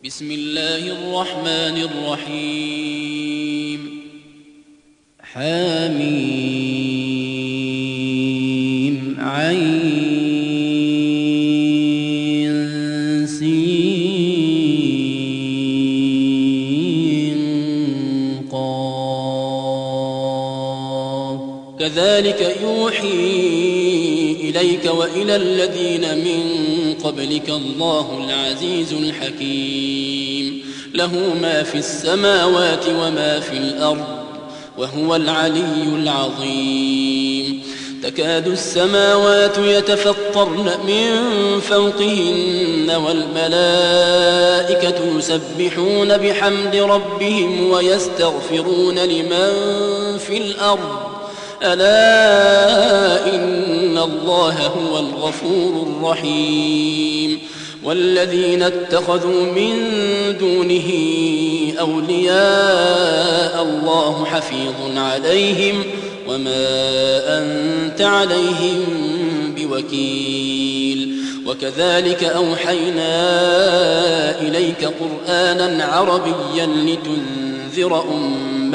بسم الله الرحمن الرحيم حميم عين سين قاف كذلك يوحي إليك وإلى الذين من قبلك الله العزيز الحكيم له ما في السماوات وما في الأرض وهو العلي العظيم تكاد السماوات يتفطرن من فوقهن والملائكة يسبحون بحمد ربهم ويستغفرون لمن في الأرض ألا إن الله هو الغفور الرحيم والذين اتخذوا من دونه أولياء الله حفيظ عليهم وما أنت عليهم بوكيل وكذلك أوحينا إليك قرآنا عربيا لتنذر أم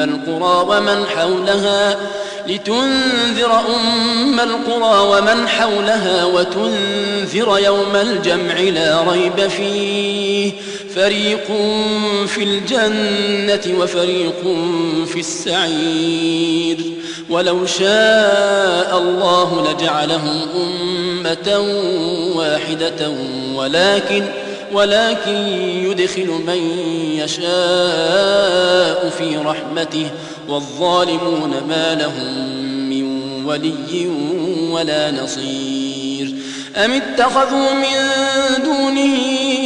القرى ومن حولها وتنذر يوم الجمع لا ريب فيه فريق في الجنة وفريق في السعير ولو شاء الله لجعلهم أمة واحدة ولكن يدخل من يشاء في رحمته والظالمون ما لهم من ولي ولا نصير أم اتخذوا من دونه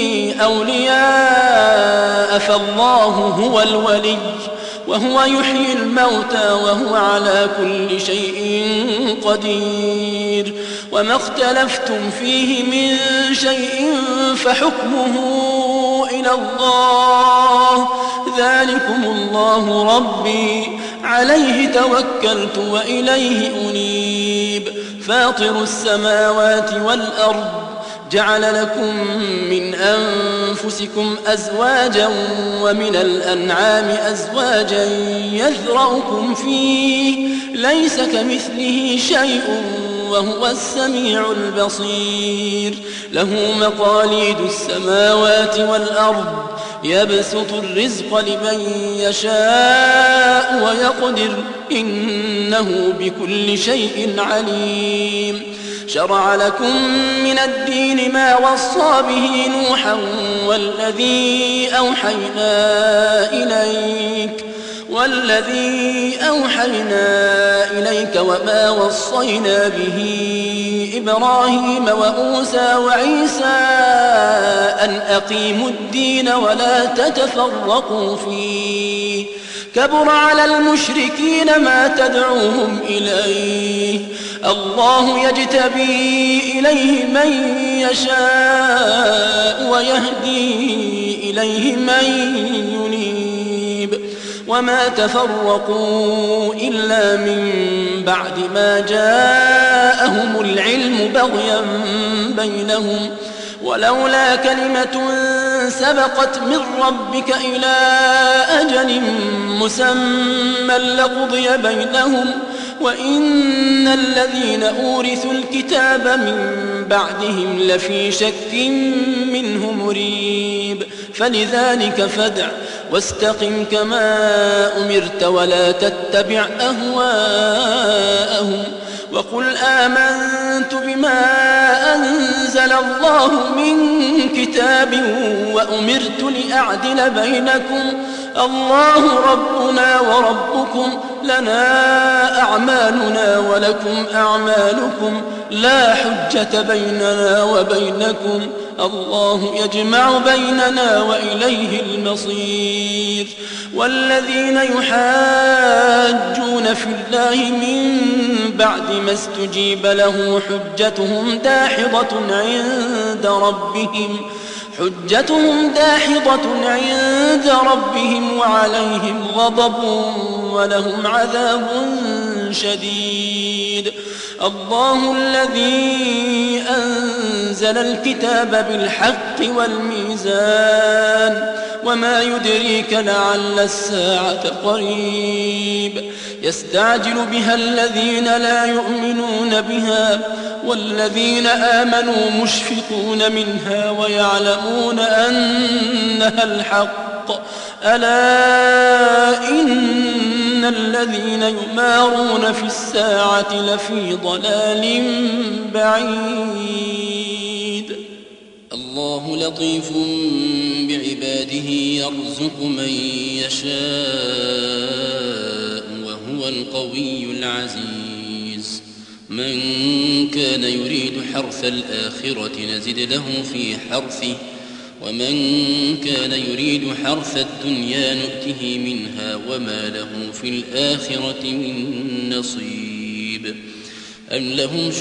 أولياء فالله هو الولي وهو يحيي الموتى وهو على كل شيء قدير وما اختلفتم فيه من شيء فحكمه إلى الله ذلكم الله ربي عليه توكلت وإليه أنيب فاطر السماوات والأرض جعل لكم من أنفسكم أزواجا ومن الأنعام أزواجا يذرأكم فيه ليس كمثله شيء وهو السميع البصير له مقاليد السماوات والأرض يبسط الرزق لمن يشاء ويقدر إنه بكل شيء عليم شرع لكم من الدين ما وصى به نوحا والذي أوحينا إليك وما وصينا به إبراهيم وموسى وعيسى أن أقيموا الدين ولا تتفرقوا فيه كبر على المشركين ما تدعوهم إليه الله يجتبي إليه من يشاء ويهدي إليه من ينيب وما تفرقوا إلا من بعد ما جاءهم العلم بغيا بينهم ولولا كلمة سبقت من ربك إلى أجل مسمى لقضي بينهم وإن الذين أورثوا الكتاب من بعدهم لفي شك منه مريب فلذلك فادع واستقم كما أمرت ولا تتبع أهواءهم وقل آمنت بما أنزل الله من كتاب وأمرت لأعدل بينكم الله ربنا وربكم لنا أعمالنا ولكم أعمالكم لا حجة بيننا وبينكم الله يجمع بيننا وإليه المصير والذين يحاجون في الله من بعد ما استجيب له حجتهم داحضة عند ربهم وعليهم غضب ولهم عذاب شديد الله الذي أنزل الكتاب بالحق والميزان وما يدريك لعل الساعة قريب يستعجل بها الذين لا يؤمنون بها والذين آمنوا مشفقون منها ويعلمون أنها الحق ألا إن الذين يمارون في الساعة لفي ضلال بعيد الله لطيف بعباده يرزق من يشاء وهو القوي العزيز من كان يريد حرث الآخرة نزد له في حرثه ومن كان يريد حرث الدنيا نؤته منها وما له في الآخرة من نصيب أم لهم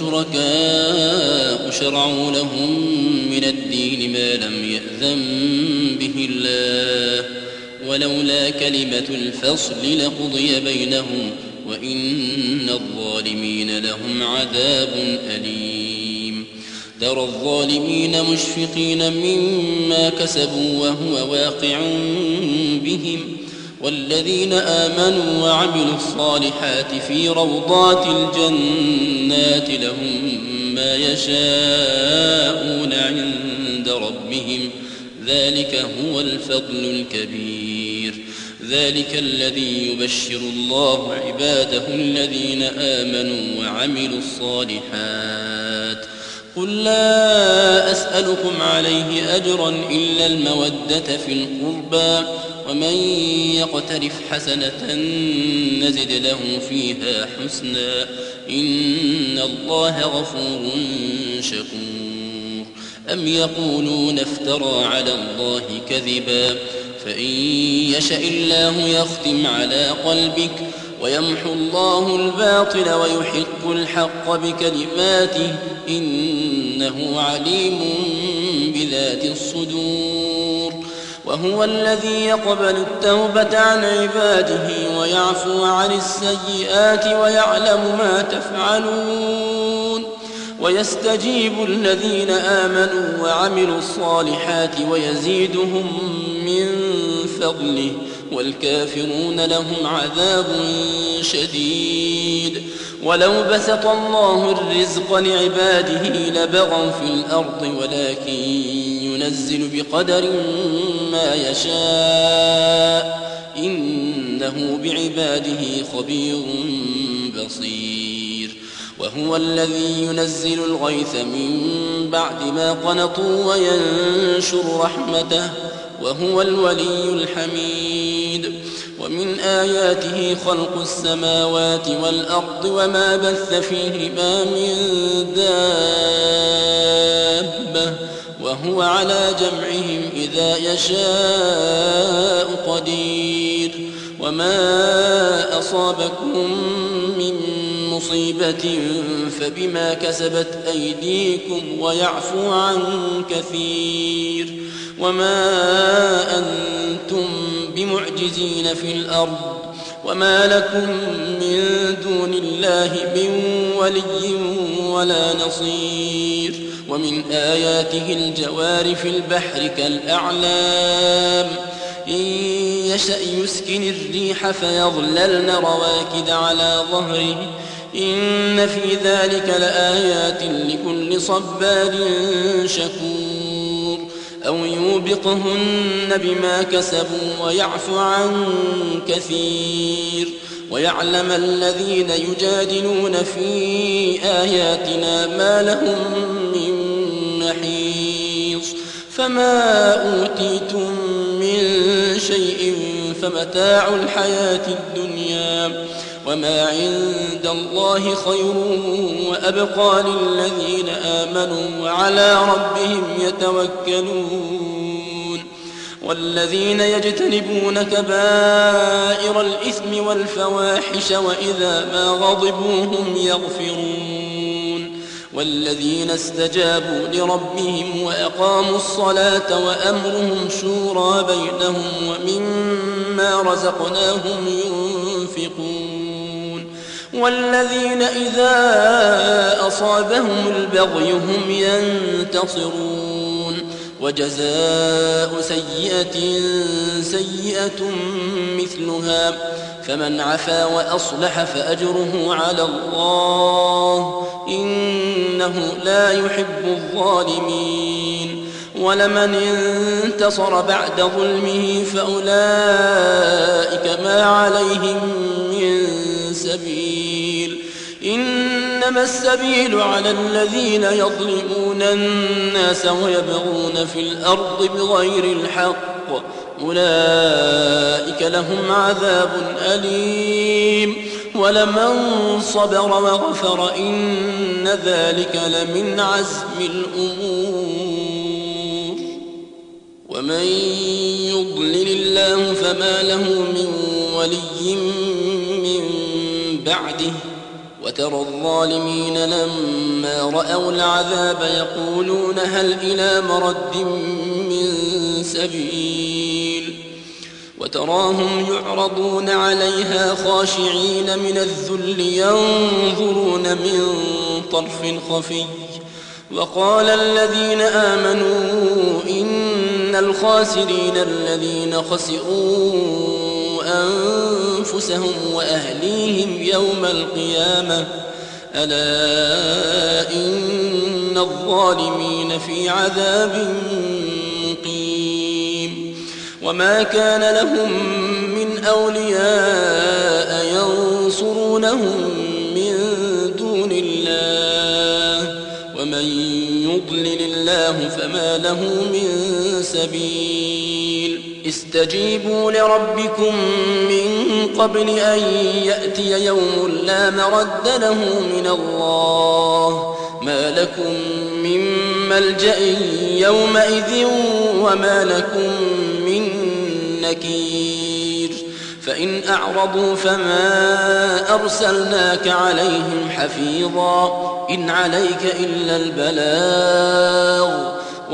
شركاء شرعوا لهم من الدين ما لم يأذن به الله ولولا كلمة الفصل لقضي بينهم وإن الظالمين لهم عذاب أليم ترى الظالمين مشفقين مما كسبوا وهو واقع بهم والذين آمنوا وعملوا الصالحات في روضات الجنات لهم ما يشاءون عند ربهم ذلك هو الفضل الكبير ذلك الذي يبشر الله عباده الذين آمنوا وعملوا الصالحات قل لا أسألكم عليه أجرا إلا المودة في القربى ومن يقترف حسنة نزد له فيها حسنا إن الله غفور شكور أم يقولون افترى على الله كذبا فإن يشأ الله يختم على قلبك ويمحو الله الباطل ويحق الحق بكلماته إنه عليم بذات الصدور وهو الذي يقبل التوبة عن عباده ويعفو عن السيئات ويعلم ما تفعلون ويستجيب الذين آمنوا وعملوا الصالحات ويزيدهم من فضله والكافرون لهم عذاب شديد ولو بسط الله الرزق لعباده لبغوا في الأرض ولكن ينزل بقدر ما يشاء إنه بعباده خبير بصير وهو الذي ينزل الغيث من بعد ما قنطوا وينشر رحمته وهو الولي الحميد ومن آياته خلق السماوات والأرض وما بث فيهما من دابة وهو على جمعهم إذا يشاء قدير وما أصابكم من مصيبة فبما كسبت أيديكم ويعفو عن كثير وما أنتم بمعجزين في الأرض وما لكم من دون الله من ولي ولا نصير ومن آياته الجوار في البحر كالأعلام إن يشأ يسكن الريح فيظللن رواكد على ظهره إن في ذلك لآيات لكل صبار شكور أو يوبقهن بما كسبوا ويعفو عن كثير ويعلم الذين يجادلون في آياتنا ما لهم من محيص فما أوتيتم من شيء فمتاع الحياة الدنيا وما عند الله خير وأبقى للذين آمنوا وعلى ربهم يتوكلون والذين يجتنبون كبائر الإثم والفواحش وإذا ما غضبوا هم يغفرون والذين استجابوا لربهم وأقاموا الصلاة وأمرهم شورى بينهم ومما رزقناهم ينفقون والذين إذا أصابهم البغي هم ينتصرون وجزاء سيئة سيئة مثلها، فمن عفا وأصلح فأجره على الله إنه لا يحب الظالمين. ولمن انتصر بعد ظلمه فأولئك ما عليهم من سبيل، إنما السبيل على الذين يظلمون الناس ويبغون في الأرض بغير الحق، أولئك لهم عذاب أليم. ولمن صبر وغفر إن ذلك لمن عزم الأمور. ومن يضلل الله فما له من ولي من بعده، وترى الظالمين لما رأوا العذاب يقولون هل إلى مرد من سبيل، وتراهم يعرضون عليها خاشعين من الذل ينظرون من طرف خفي. وقال الذين آمنوا إن الخاسرين الذين خسروا أنفسهم وأهليهم يوم القيامة ألا إن الظالمين في عذاب مقيم. وما كان لهم من أولياء ينصرونهم من دون الله، ومن يضلل الله فما له من سبيل. استجيبوا لربكم من قبل أن يأتي يوم لا مرد له من الله، ما لكم من ملجأ يومئذ وما لكم من نكير. فإن أعرضوا فما أرسلناك عليهم حفيظا، إن عليك إلا البلاغ،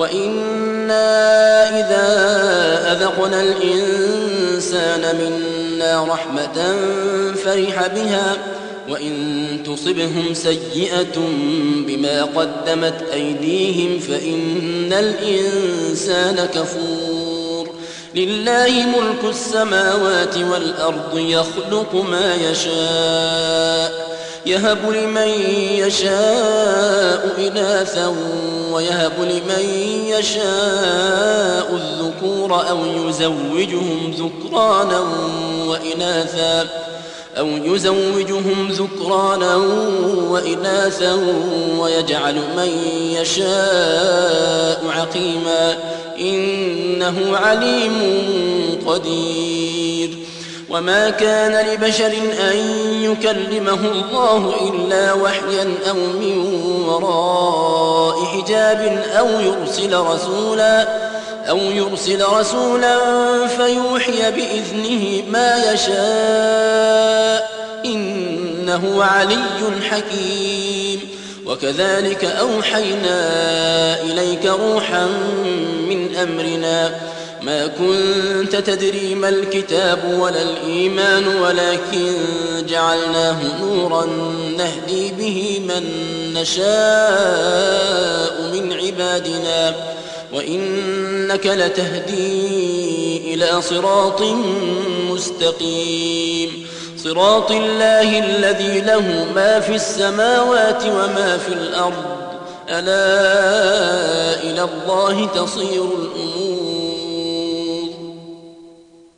وإنا إذا أذقنا الإنسان منا رحمة فرح بها، وإن تصبهم سيئة بما قدمت أيديهم فإن الإنسان كفور. لله ملك السماوات والأرض يخلق ما يشاء، يهب لمن يشاء إناثا ويهب لمن يشاء الذكور أو يزوجهم ذكرانا وإناثا ويجعل من يشاء عقيما، إنه عليم قدير. وما كان لبشر أن يكلمه الله إلا وحيا أو من وراء حجاب أو يرسل رسولا فيوحي بإذنه ما يشاء، إنه علي حكيم. وكذلك أوحينا إليك روحا من أمرنا، ما كنت تدري ما الكتاب ولا الإيمان ولكن جعلناه نورا نهدي به من نشاء من عبادنا، وإنك لتهدي إلى صراط مستقيم، صراط الله الذي له ما في السماوات وما في الأرض، ألا إلى الله تصير الأمور.